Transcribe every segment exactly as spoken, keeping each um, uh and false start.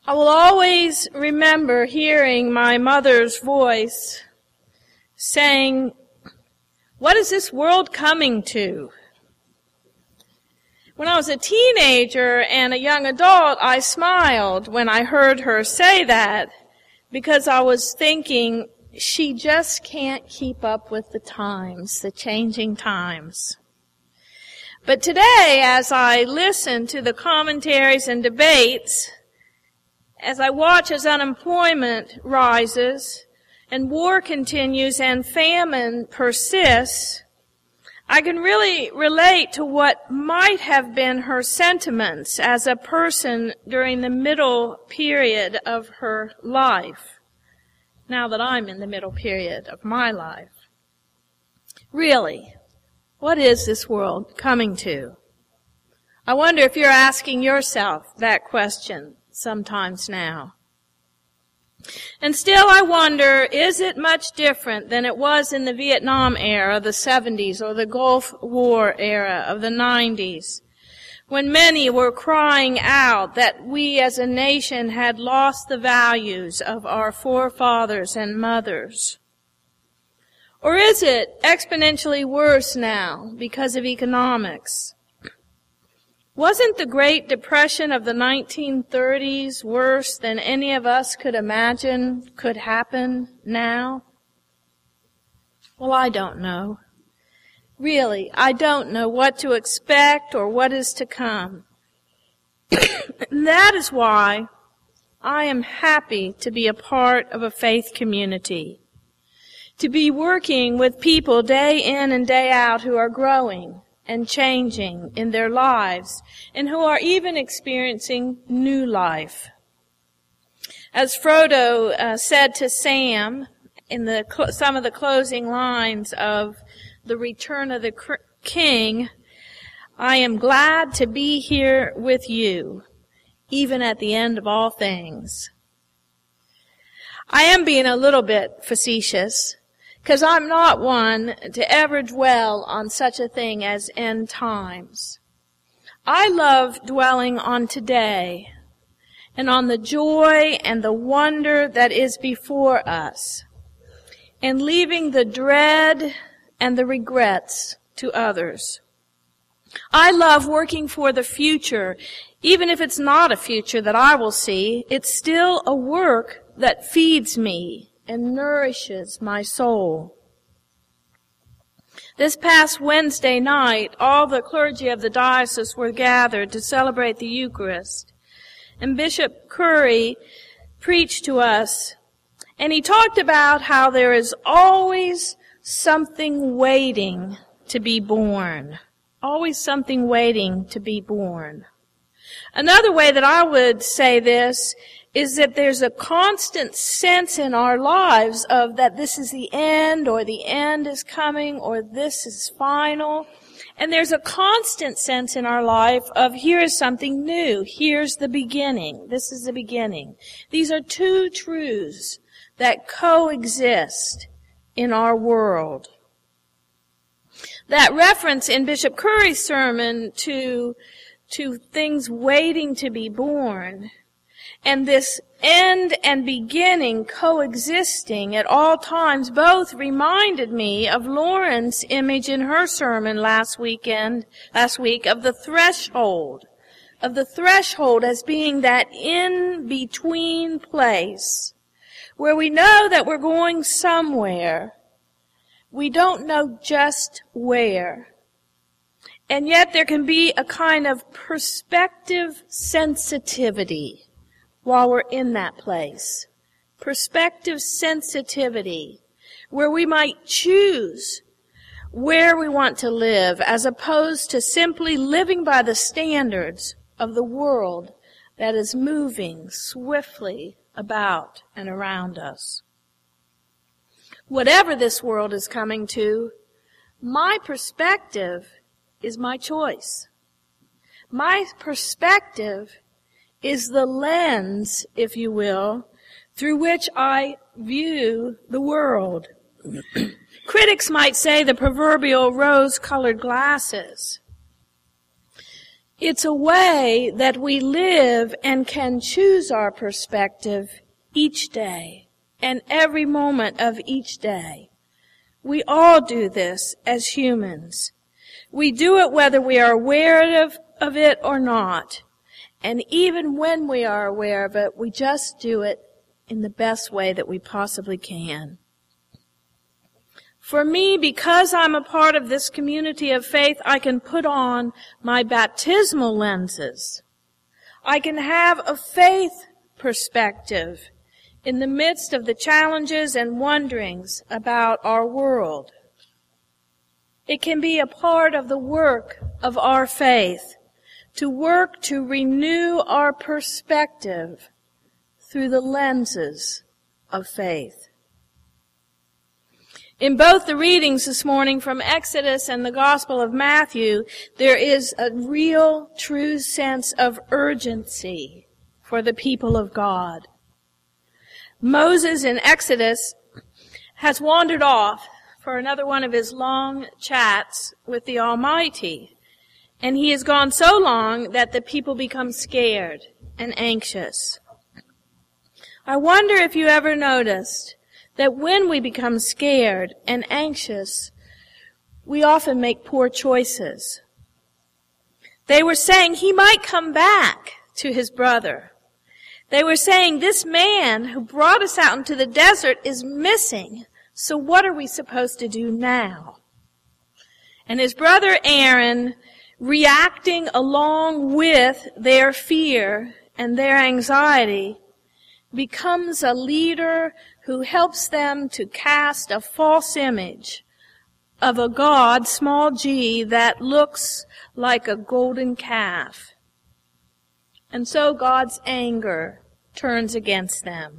I will always remember hearing my mother's voice saying, "What is this world coming to?" When I was a teenager and a young adult, I smiled when I heard her say that because I was thinking, she just can't keep up with the times, the changing times. But today, as I listen to the commentaries and debates, as I watch as unemployment rises and war continues and famine persists, I can really relate to what might have been her sentiments as a person during the middle period of her life, now that I'm in the middle period of my life. Really, what is this world coming to? I wonder if you're asking yourself that question sometimes now. And still I wonder, is it much different than it was in the Vietnam era of the seventies or the Gulf War era of the nineties, when many were crying out that we as a nation had lost the values of our forefathers and mothers? Or is it exponentially worse now because of economics? Wasn't the Great Depression of the nineteen thirties worse than any of us could imagine could happen now? Well, I don't know. Really, I don't know what to expect or what is to come. And that is why I am happy to be a part of a faith community, to be working with people day in and day out who are growing and changing in their lives, and who are even experiencing new life. As Frodo uh, said to Sam in the cl- some of the closing lines of The Return of the Cr- King, "I am glad to be here with you, even at the end of all things." I am being a little bit facetious, because I'm not one to ever dwell on such a thing as end times. I love dwelling on today and on the joy and the wonder that is before us, and leaving the dread and the regrets to others. I love working for the future, even if it's not a future that I will see. It's still a work that feeds me and nourishes my soul. This past Wednesday night, all the clergy of the diocese were gathered to celebrate the Eucharist. And Bishop Curry preached to us, and he talked about how there is always something waiting to be born. Always something waiting to be born. Another way that I would say this is that there's a constant sense in our lives of that this is the end, or the end is coming, or this is final. And there's a constant sense in our life of here is something new. Here's the beginning. This is the beginning. These are two truths that coexist in our world. That reference in Bishop Curry's sermon to, to things waiting to be born, and this end and beginning coexisting at all times, both reminded me of Lauren's image in her sermon last weekend, last week, of the threshold, of the threshold as being that in-between place where we know that we're going somewhere. We don't know just where. And yet there can be a kind of perspective sensitivity while we're in that place. Perspective sensitivity, where we might choose where we want to live as opposed to simply living by the standards of the world that is moving swiftly about and around us. Whatever this world is coming to, my perspective is my choice. My perspective is the lens, if you will, through which I view the world. Critics might say the proverbial rose-colored glasses. It's a way that we live and can choose our perspective each day and every moment of each day. We all do this as humans. We do it whether we are aware of, of it or not. And even when we are aware of it, we just do it in the best way that we possibly can. For me, because I'm a part of this community of faith, I can put on my baptismal lenses. I can have a faith perspective in the midst of the challenges and wonderings about our world. It can be a part of the work of our faith to work to renew our perspective through the lenses of faith. In both the readings this morning from Exodus and the Gospel of Matthew, there is a real, true sense of urgency for the people of God. Moses in Exodus has wandered off for another one of his long chats with the Almighty, and he has gone so long that the people become scared and anxious. I wonder if you ever noticed that when we become scared and anxious, we often make poor choices. They were saying he might come back to his brother. They were saying this man who brought us out into the desert is missing, so what are we supposed to do now? And his brother Aaron, reacting along with their fear and their anxiety, becomes a leader who helps them to cast a false image of a god, small g, that looks like a golden calf. And so God's anger turns against them.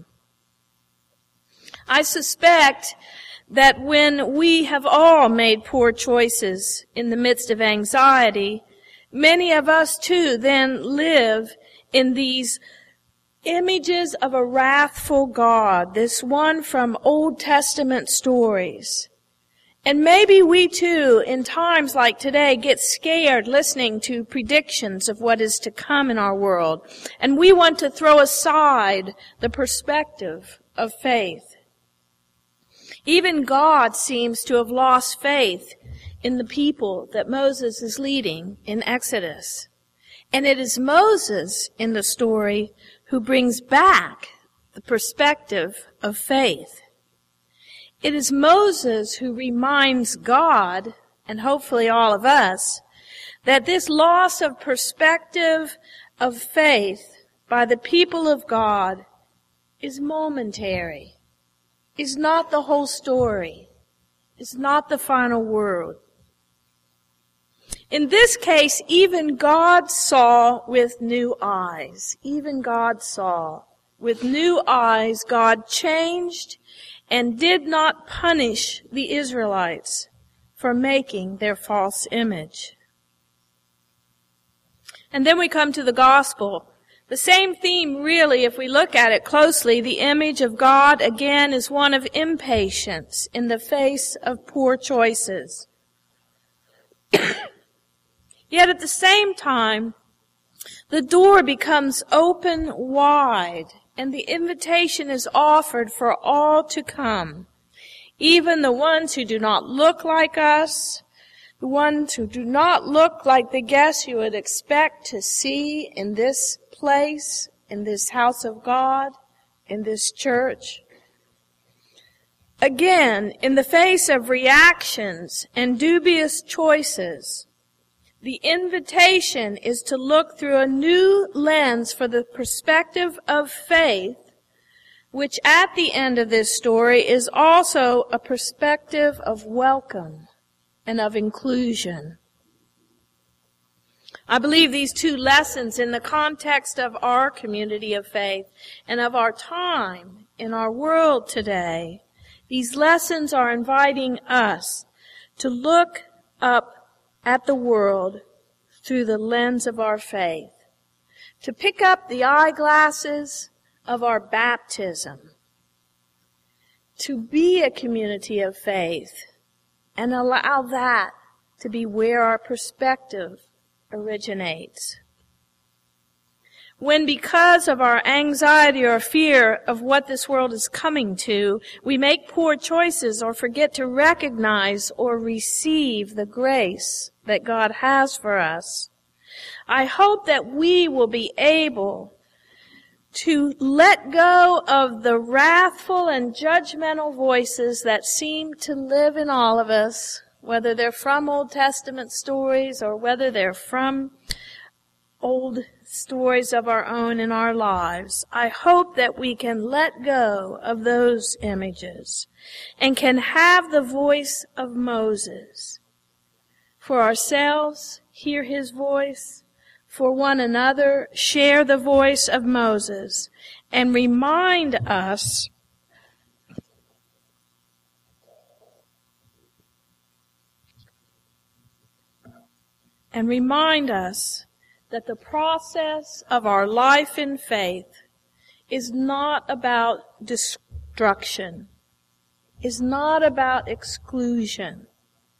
I suspect that when we have all made poor choices in the midst of anxiety, many of us too then live in these images of a wrathful God, this one from Old Testament stories. And maybe we too, in times like today, get scared listening to predictions of what is to come in our world. And we want to throw aside the perspective of faith. Even God seems to have lost faith in the people that Moses is leading in Exodus. And it is Moses in the story who brings back the perspective of faith. It is Moses who reminds God, and hopefully all of us, that this loss of perspective of faith by the people of God is momentary, is not the whole story, is not the final word. In this case, even God saw with new eyes. Even God saw. With new eyes, God changed and did not punish the Israelites for making their false image. And then we come to the gospel. The same theme, really, if we look at it closely, the image of God, again, is one of impatience in the face of poor choices. Yet at the same time, the door becomes open wide, and the invitation is offered for all to come, even the ones who do not look like us, the ones who do not look like the guests you would expect to see in this place, in this house of God, in this church. Again, in the face of reactions and dubious choices, the invitation is to look through a new lens for the perspective of faith, which at the end of this story is also a perspective of welcome and of inclusion. I believe these two lessons in the context of our community of faith and of our time in our world today, these lessons are inviting us to look up at the world through the lens of our faith, to pick up the eyeglasses of our baptism, to be a community of faith, and allow that to be where our perspective originates. When, because of our anxiety or fear of what this world is coming to, we make poor choices or forget to recognize or receive the grace that God has for us, I hope that we will be able to let go of the wrathful and judgmental voices that seem to live in all of us, whether they're from Old Testament stories or whether they're from old stories of our own in our lives. I hope that we can let go of those images and can have the voice of Moses. For ourselves, hear his voice. For one another, share the voice of Moses and remind us and remind us that the process of our life in faith is not about destruction, is not about exclusion,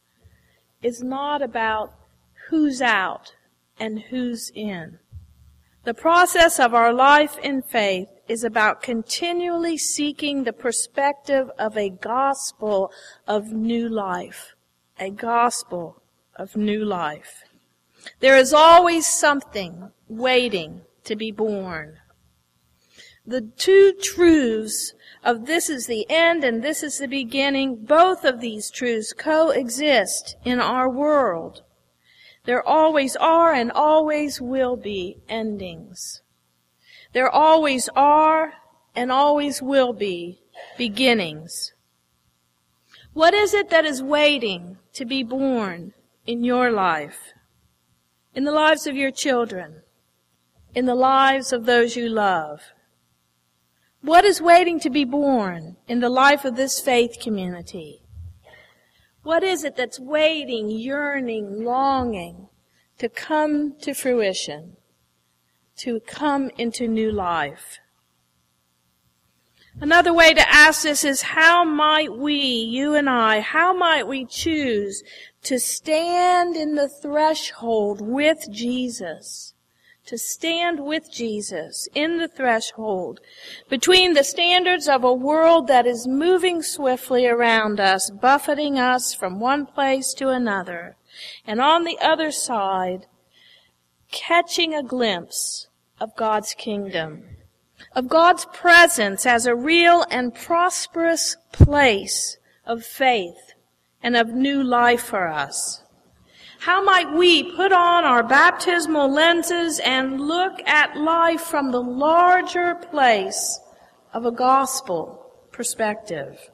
is not about who's out and who's in. The process of our life in faith is about continually seeking the perspective of a gospel of new life, a gospel of new life. There is always something waiting to be born. The two truths of this is the end and this is the beginning, both of these truths coexist in our world. There always are and always will be endings. There always are and always will be beginnings. What is it that is waiting to be born in your life? In the lives of your children, in the lives of those you love? What is waiting to be born in the life of this faith community? What is it that's waiting, yearning, longing to come to fruition, to come into new life? Another way to ask this is, how might we, you and I, how might we choose to stand in the threshold with Jesus, to stand with Jesus in the threshold between the standards of a world that is moving swiftly around us, buffeting us from one place to another, and on the other side, catching a glimpse of God's kingdom, of God's presence as a real and prosperous place of faith and of new life for us? How might we put on our baptismal lenses and look at life from the larger place of a gospel perspective?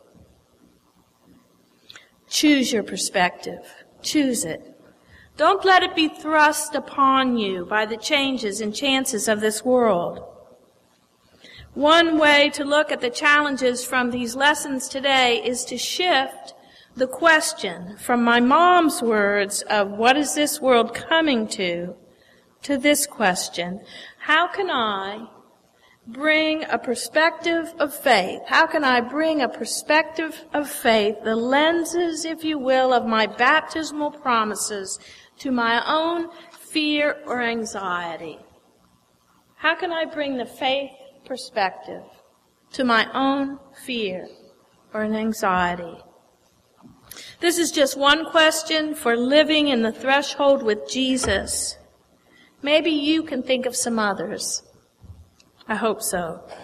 Choose your perspective. Choose it. Don't let it be thrust upon you by the changes and chances of this world. One way to look at the challenges from these lessons today is to shift the question from my mom's words of what is this world coming to, to this question: how can I bring a perspective of faith? How can I bring a perspective of faith, the lenses, if you will, of my baptismal promises to my own fear or anxiety? How can I bring the faith perspective to my own fear or an anxiety? This is just one question for living in the threshold with Jesus. Maybe you can think of some others. I hope so.